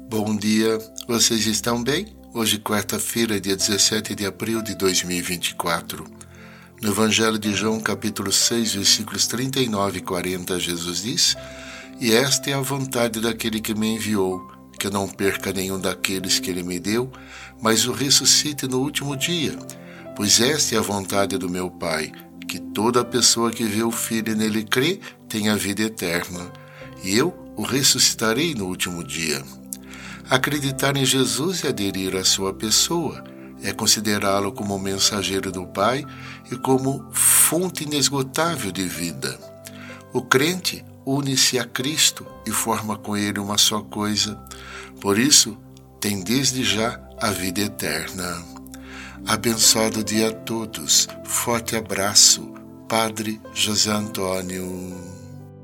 Bom dia, vocês estão bem? Hoje, quarta-feira, dia 17 de abril de 2024. No Evangelho de João, capítulo 6, versículos 39 e 40, Jesus diz: E esta é a vontade daquele que me enviou, que eu não perca nenhum daqueles que ele me deu, mas o ressuscite no último dia. Pois esta é a vontade do meu Pai, que toda pessoa que vê o Filho e nele crê tenha vida eterna, e eu o ressuscitarei no último dia. Acreditar em Jesus e aderir à sua pessoa é considerá-lo como mensageiro do Pai e como fonte inesgotável de vida. O crente une-se a Cristo e forma com ele uma só coisa. Por isso, tem desde já a vida eterna. Abençoado dia a todos. Forte abraço. Padre José Antônio.